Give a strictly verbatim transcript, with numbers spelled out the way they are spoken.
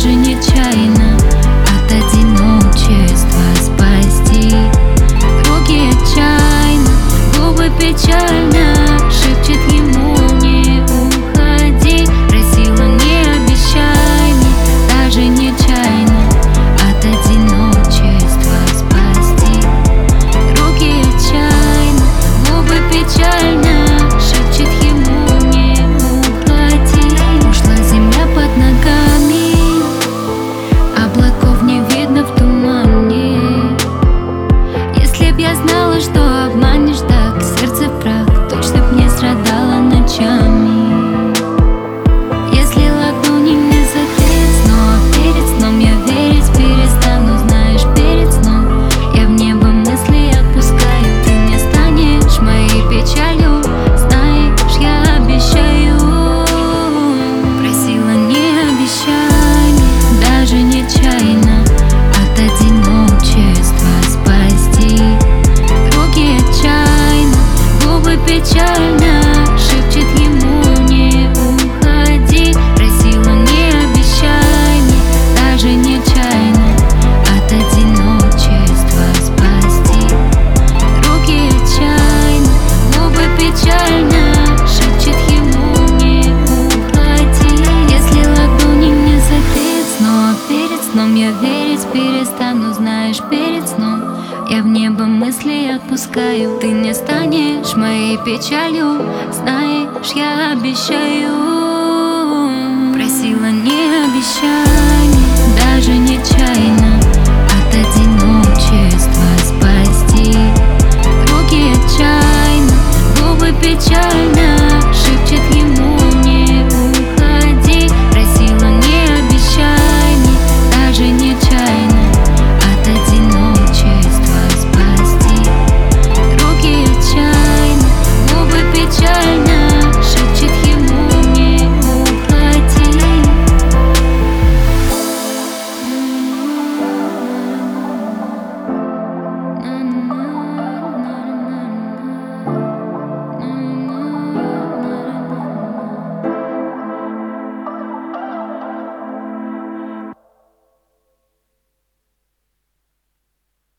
даже нечаянно от одиночества спасти. Руки отчаянно, губы печально шепчет ему: не уходи. Просила: не обещай мне, даже нечаянно от одиночества спасти. Руки отчаянно, губы печально шепчет ему: не уходи. Ушла земля под ногами, облаков не видно в тумане. Если б я знала, что обманешь так сердце в прах, точно б не страдала ночами. Если ладони мне закрыть снова перед сном, я верить перестану. Знаешь, перед сном я в небо мысли отпускаю. Ты не станешь моей печалью, знаешь, я обещаю. Просила: не обещай мне, даже нечаянно от одиночества спасти. Руки отчаянно, губы печально шепчет ему: не уходи. Просила: не обещай мне, даже нечаянно от одиночества спасти. Руки отчаянно, губы печально шепчет ему: не уходи. Если ладони не закрыть снова перед сном, я верить перестану. Знаешь, перед сном я в небо мысли отпускаю. Ты не станешь моей печалью, знаешь, я обещаю. Просила: не